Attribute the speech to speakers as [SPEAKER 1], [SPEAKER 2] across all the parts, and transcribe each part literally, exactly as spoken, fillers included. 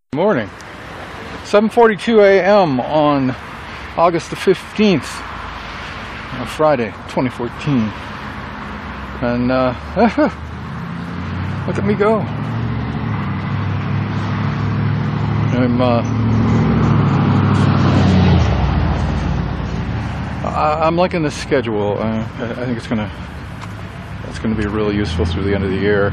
[SPEAKER 1] Morning, seven forty-two a m on August the fifteenth, uh, Friday, twenty fourteen, and uh, look at me go. I'm uh, I, I'm liking this schedule. Uh, I, I think it's gonna it's gonna be really useful through the end of the year.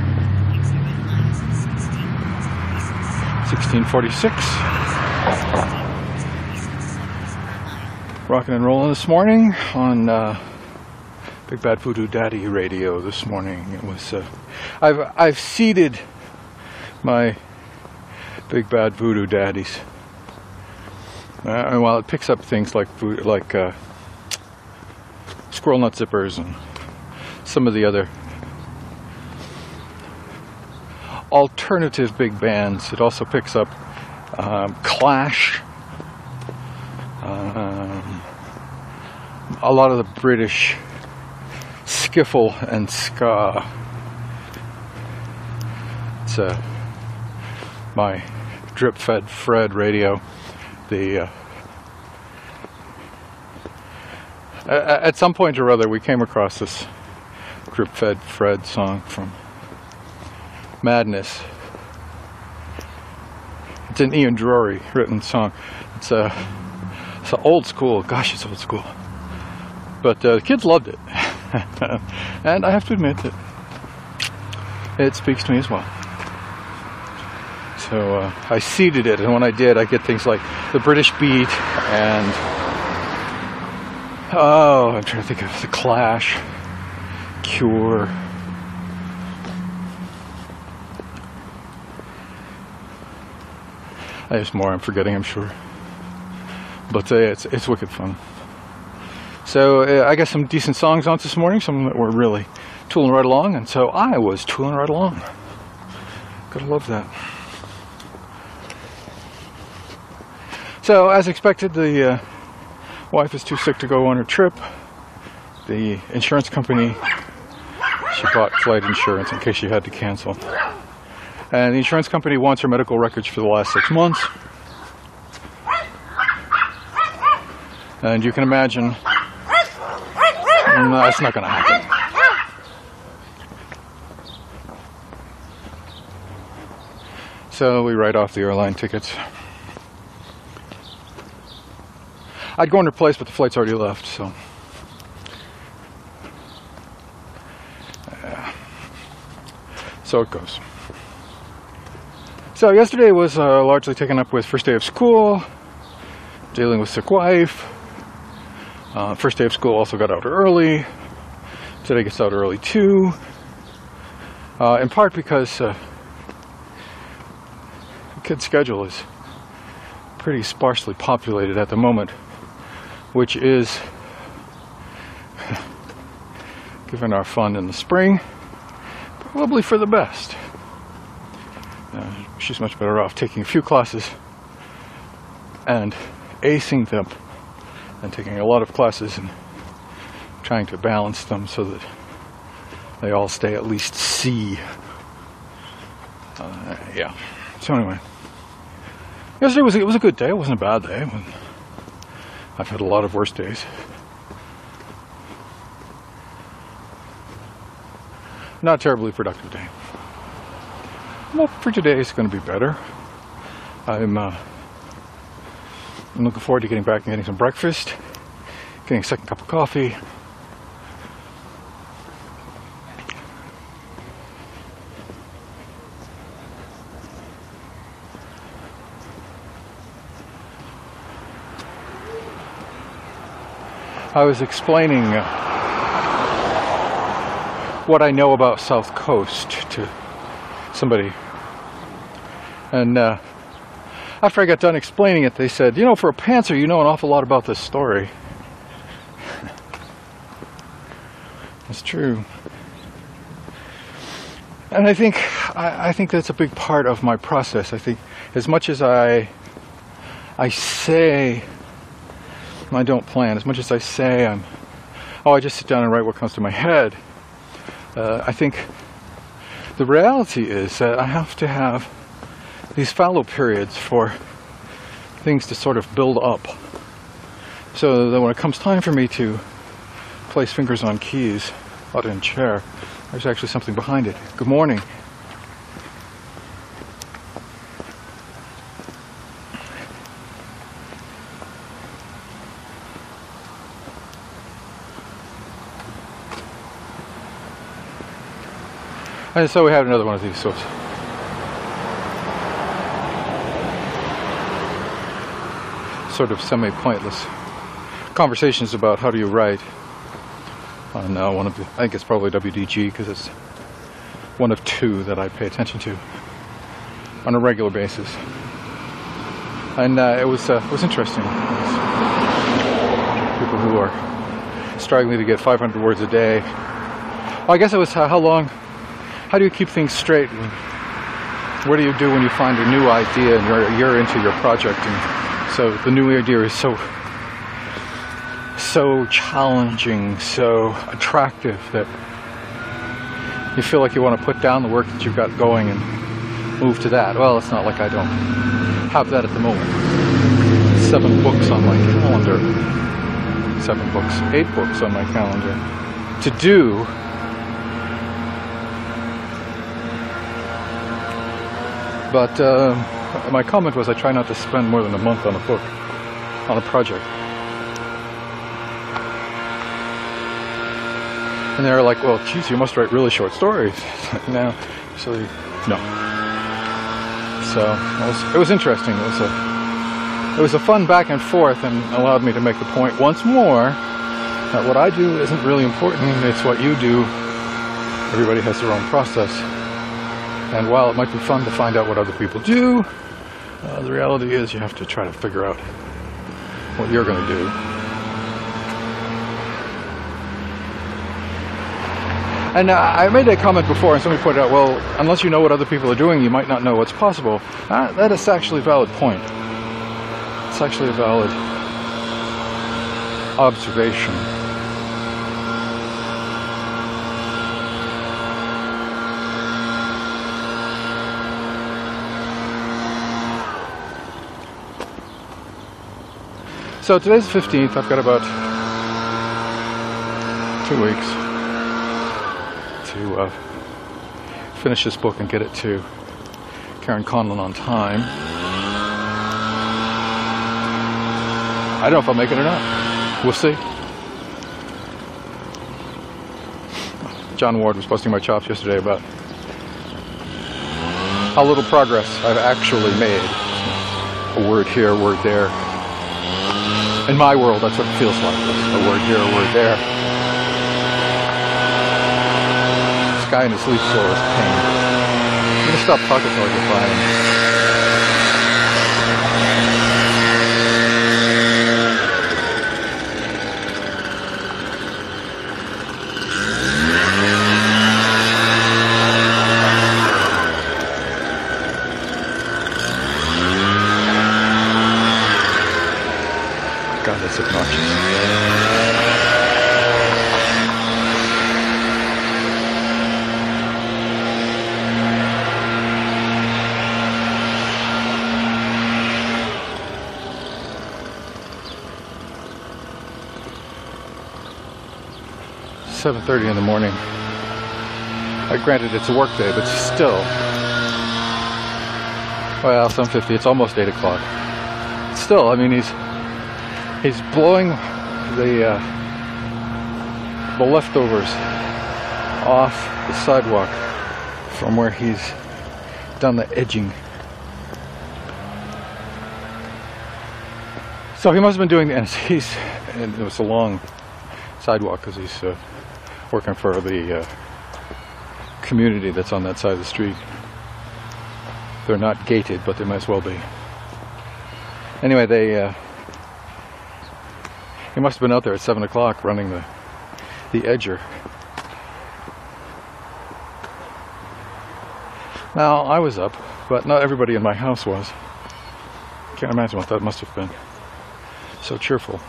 [SPEAKER 1] sixteen forty-six. Rocking and rolling this morning on uh, Big Bad Voodoo Daddy radio this morning. It was uh, I've I've seeded my Big Bad Voodoo Daddies. Uh, and while it picks up things like voodoo, like uh, Squirrel Nut Zippers and some of the other alternative big bands, it also picks up um, Clash, um, a lot of the British skiffle and ska. It's uh, my drip-fed Fred radio. The uh, at some point or other we came across this drip-fed Fred song from Madness. It's an Ian Drury written song. It's a it's a old school. Gosh, it's old school. But uh, the kids loved it, and I have to admit that it speaks to me as well. So uh, I seeded it, and when I did, I get things like the British Beat and oh, I'm trying to think of the Clash, Cure. There's more I'm forgetting, I'm sure. But uh, it's it's wicked fun. So uh, I got some decent songs on this morning, some that were really tooling right along, and so I was tooling right along. Gotta love that. So as expected, the uh, wife is too sick to go on her trip. The insurance company, she bought flight insurance in case she had to cancel. And the insurance company wants her medical records for the last six months. And you can imagine, no, that's not going to happen. So we write off the airline tickets. I'd go in her place, but the flight's already left, so. Yeah. So it goes. So yesterday was uh, largely taken up with first day of school, dealing with sick wife. Uh, first day of school also got out early. Today gets out early too. Uh, in part because uh, the kid's schedule is pretty sparsely populated at the moment, which is, given our fun in the spring, probably for the best. Uh, she's much better off taking a few classes and acing them than taking a lot of classes and trying to balance them so that they all stay at least C. Uh, yeah. So anyway, yesterday was it was a good day. It wasn't a bad day. I've had a lot of worse days. Not a terribly productive day. Well, for today it's going to be better. I'm, uh, I'm looking forward to getting back and getting some breakfast, getting a second cup of coffee. I was explaining uh, what I know about South Coast to somebody, and uh, after I got done explaining it, they said, you know, for a pantser, you know an awful lot about this story. It's true. And I think I, I think that's a big part of my process. I think as much as I I say I don't plan, as much as I say I'm oh I just sit down and write what comes to my head, uh, I think the reality is that I have to have these fallow periods for things to sort of build up. So that when it comes time for me to place fingers on keys out in chair, there's actually something behind it. Good morning. And so we had another one of these sorts. Sort of semi-pointless conversations about how do you write on uh, one of the, I think it's probably W D G because it's one of two that I pay attention to on a regular basis. And uh, it was uh, it was interesting. It was people who are struggling to get five hundred words a day. Well, I guess it was uh, how long. How do you keep things straight? What do you do when you find a new idea and you're, you're into your project? And so the new idea is so, so challenging, so attractive that you feel like you want to put down the work that you've got going and move to that. Well, it's not like I don't have that at the moment. Seven books on my calendar. Seven books, eight books on my calendar to do. But uh, my comment was I try not to spend more than a month on a book, on a project. And they're like, well, geez, you must write really short stories. Now, so, no. So, it was, it was interesting. It was, a, it was a fun back and forth and allowed me to make the point once more that what I do isn't really important, it's what you do. Everybody has their own process. And while it might be fun to find out what other people do, uh, the reality is you have to try to figure out what you're going to do. And uh, I made that comment before, and somebody pointed out, well, unless you know what other people are doing, you might not know what's possible. Uh, that is actually a valid point. It's actually a valid observation. So today's the fifteenth, I've got about two weeks to uh, finish this book and get it to Karen Conlon on time. I don't know if I'll make it or not. We'll see. John Ward was busting my chops yesterday about how little progress I've actually made. A word here, a word there. In my world, that's what it feels like. A word here, a word there. This guy in his leaf floor is pain. I'm gonna stop talking till I get by him. God, that's obnoxious. seven thirty in the morning. Uh, granted, it's a work day, but still. Well, seven fifty, it's almost eight o'clock. Still, I mean, he's he's blowing the uh, the leftovers off the sidewalk from where he's done the edging. So he must have been doing the, and he's, and it was a long sidewalk because he's uh, working for the uh, community that's on that side of the street. They're not gated, but they might as well be. Anyway, they uh, he must have been out there at seven o'clock running the the edger. Now I was up, but not everybody in my house was. Can't imagine what that must have been. So cheerful.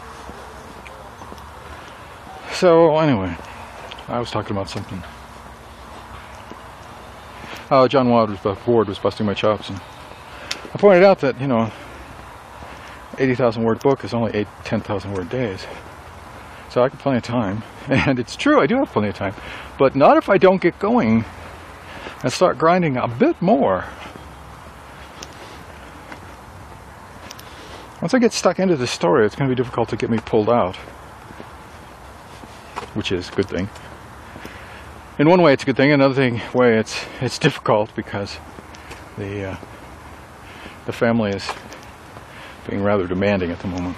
[SPEAKER 1] So anyway, I was talking about something. Oh, John Ward was, Ward was busting my chops, and I pointed out that, you know, eighty thousand word book is only eight, ten thousand word days. So I have plenty of time. And it's true, I do have plenty of time. But not if I don't get going and start grinding a bit more. Once I get stuck into this story, it's going to be difficult to get me pulled out. Which is a good thing. In one way it's a good thing, another thing way it's it's difficult because the uh, the family is being rather demanding at the moment.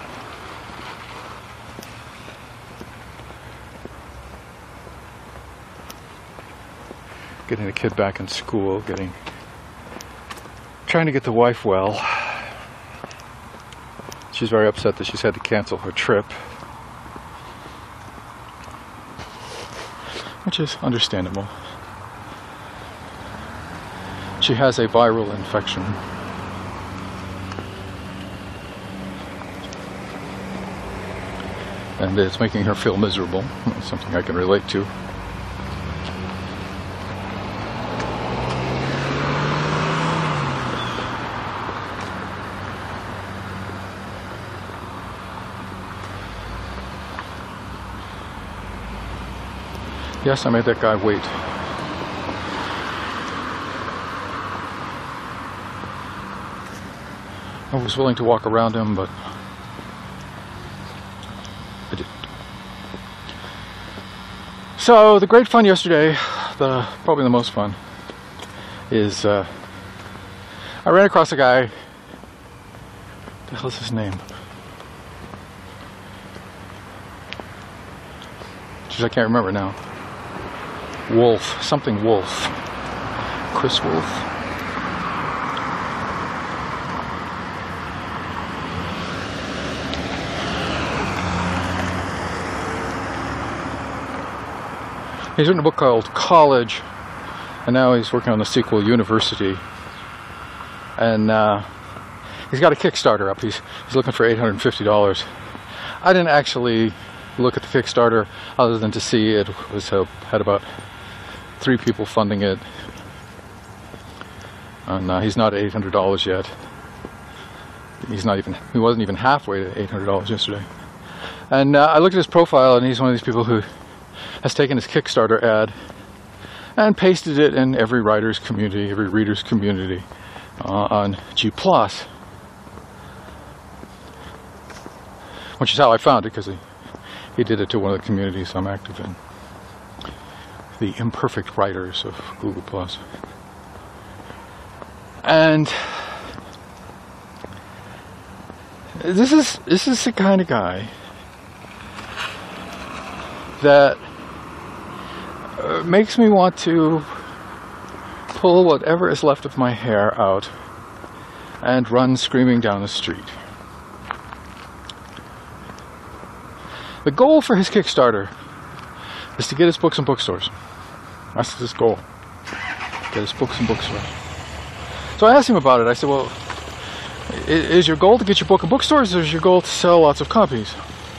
[SPEAKER 1] Getting the kid back in school, getting trying to get the wife well. She's very upset that she's had to cancel her trip, which is understandable. She has a viral infection. And it's making her feel miserable. That's something I can relate to. Yes, I made that guy wait. I was willing to walk around him, but I didn't. So, the great fun yesterday, the probably the most fun, is uh, I ran across a guy. What the hell is his name? Jeez, I can't remember now. Wolf, something Wolf. Chris Wolf. He's written a book called College, and now he's working on the sequel, University. And uh, he's got a Kickstarter up. He's, he's looking for eight hundred fifty dollars. I didn't actually look at the Kickstarter other than to see it was uh, had about three people funding it, and uh, he's not at eight hundred dollars yet. He's not even, he wasn't even halfway to eight hundred dollars yesterday. And uh, I looked at his profile, and he's one of these people who has taken his Kickstarter ad and pasted it in every writer's community, every reader's community uh, on G plus, which is how I found it, because he, he did it to one of the communities I'm active in. The imperfect writers of Google plus. And this is this is the kind of guy that uh, makes me want to pull whatever is left of my hair out and run screaming down the street. The goal for his Kickstarter is to get his books in bookstores. That's his goal. Get his books in bookstores. So I asked him about it. I said, well, is your goal to get your book in bookstores, or is your goal to sell lots of copies?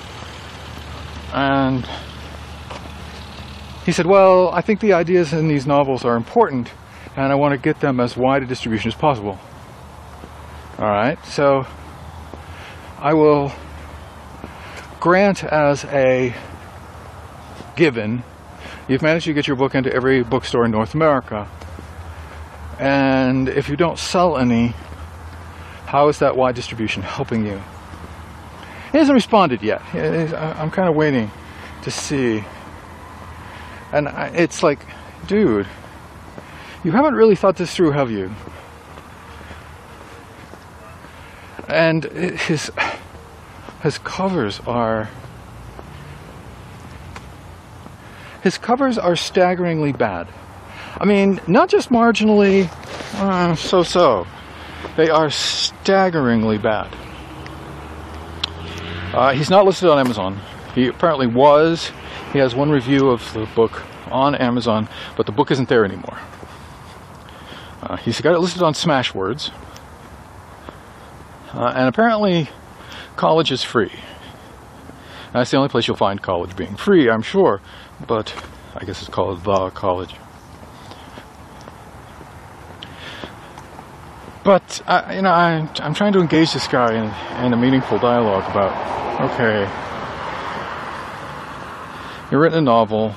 [SPEAKER 1] And he said, well, I think the ideas in these novels are important, and I want to get them as wide a distribution as possible. Alright, so I will grant as a given, you've managed to get your book into every bookstore in North America, and if you don't sell any, how is that wide distribution helping you? He hasn't responded yet. I'm kind of waiting to see. And it's like, dude, you haven't really thought this through, have you? And his his covers are his covers are staggeringly bad. I mean, not just marginally uh, so-so. They are staggeringly bad. Uh, he's not listed on Amazon. He apparently was. He has one review of the book on Amazon, but the book isn't there anymore. Uh, he's got it listed on Smashwords. Uh, and apparently, College is free. And that's the only place you'll find College being free, I'm sure. But I guess it's called The College. But I, you know, I, I'm trying to engage this guy in, in a meaningful dialogue about, okay, you've written a novel,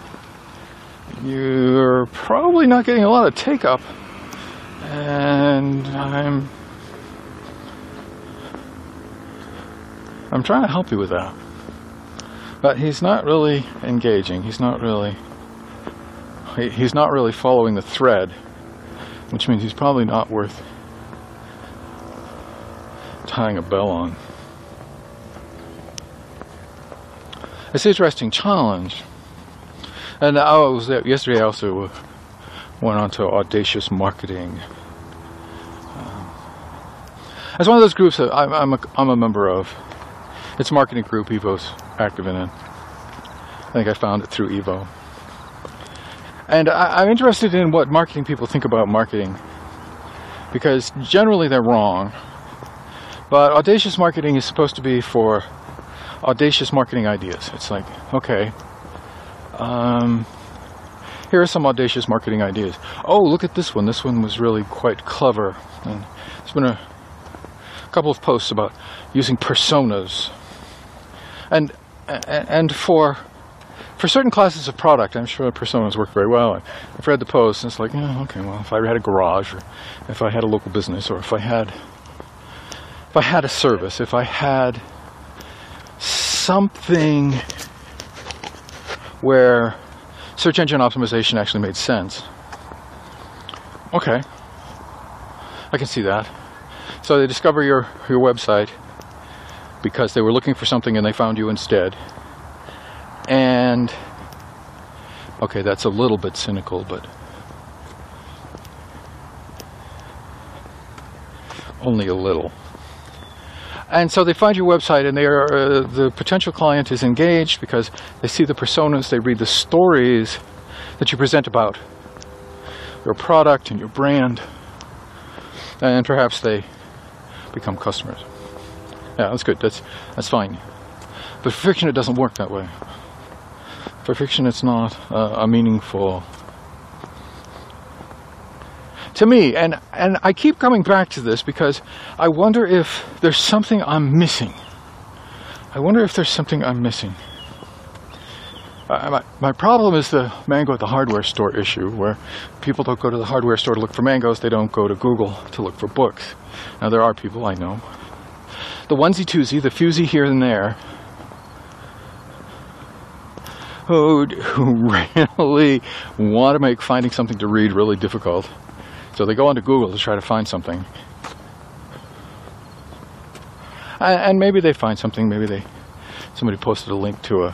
[SPEAKER 1] you're probably not getting a lot of take-up, and I'm I'm trying to help you with that. But he's not really engaging. He's not really he, he's not really following the thread, which means he's probably not worth tying a bell on. It's an interesting challenge. And I was there yesterday. I also went on to Audacious Marketing. Um, it's one of those groups that I'm, I'm, a, I'm a member of. It's a marketing group Evo's active in it. I think I found it through Evo. And I, I'm interested in what marketing people think about marketing, because generally they're wrong. But audacious marketing is supposed to be for audacious marketing ideas. It's like, okay, um, here are some audacious marketing ideas. Oh, look at this one. This one was really quite clever. And there's been a couple of posts about using personas. And and for for certain classes of product, I'm sure personas work very well. I've read the posts, and it's like, yeah, okay, well, if I had a garage, or if I had a local business, or if I had if I had a service, if I had something where search engine optimization actually made sense. Okay, I can see that. So they discover your, your website because they were looking for something and they found you instead. And, okay, that's a little bit cynical, but only a little. And so they find your website, and they are, uh, the potential client is engaged because they see the personas, they read the stories that you present about your product and your brand, and perhaps they become customers. Yeah, that's good. That's that's fine. But for fiction, it doesn't work that way. For fiction, it's not uh, a meaningful. To me, and, and I keep coming back to this because I wonder if there's something I'm missing. I wonder if there's something I'm missing. Uh, my, my problem is the mango at the hardware store issue, where people don't go to the hardware store to look for mangoes, they don't go to Google to look for books. Now there are people, I know. The onesie-twosie, the fusey here and there, who, who really want to make finding something to read really difficult. So they go onto Google to try to find something. And maybe they find something, maybe they somebody posted a link to a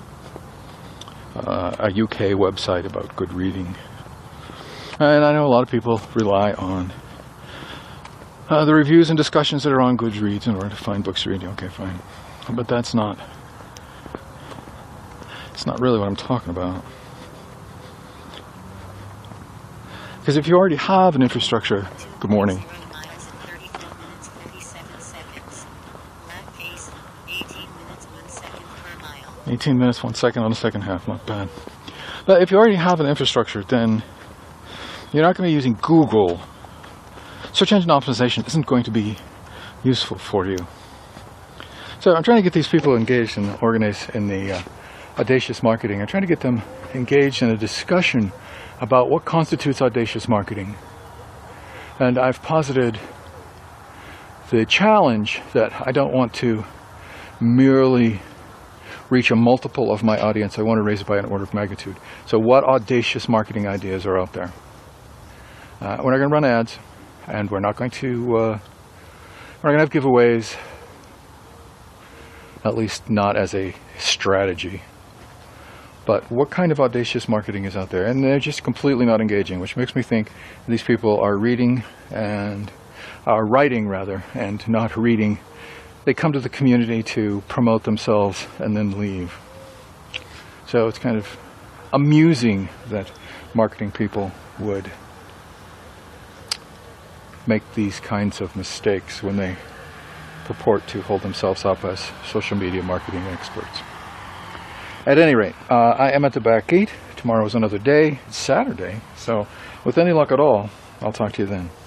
[SPEAKER 1] uh, a U K website about good reading. And I know a lot of people rely on uh, the reviews and discussions that are on Goodreads in order to find books to read. Okay, fine. But that's not it's not really what I'm talking about. Because if you already have an infrastructure, good morning. eighteen minutes, one second on the second half, not bad. But if you already have an infrastructure, then you're not going to be using Google. Search engine optimization isn't going to be useful for you. So I'm trying to get these people engaged and organized in the uh, audacious marketing. I'm trying to get them engaged in a discussion about what constitutes audacious marketing. And I've posited the challenge that I don't want to merely reach a multiple of my audience. I want to raise it by an order of magnitude. So what audacious marketing ideas are out there? Uh, we're not going to run ads, and we're not going to uh, we're not going to have giveaways, at least not as a strategy. But what kind of audacious marketing is out there? And they're just completely not engaging, which makes me think these people are reading and are writing rather, and not reading. They come to the community to promote themselves and then leave. So it's kind of amusing that marketing people would make these kinds of mistakes when they purport to hold themselves up as social media marketing experts. At any rate, uh, I am at the back gate. Tomorrow is another day. It's Saturday. So with any luck at all, I'll talk to you then.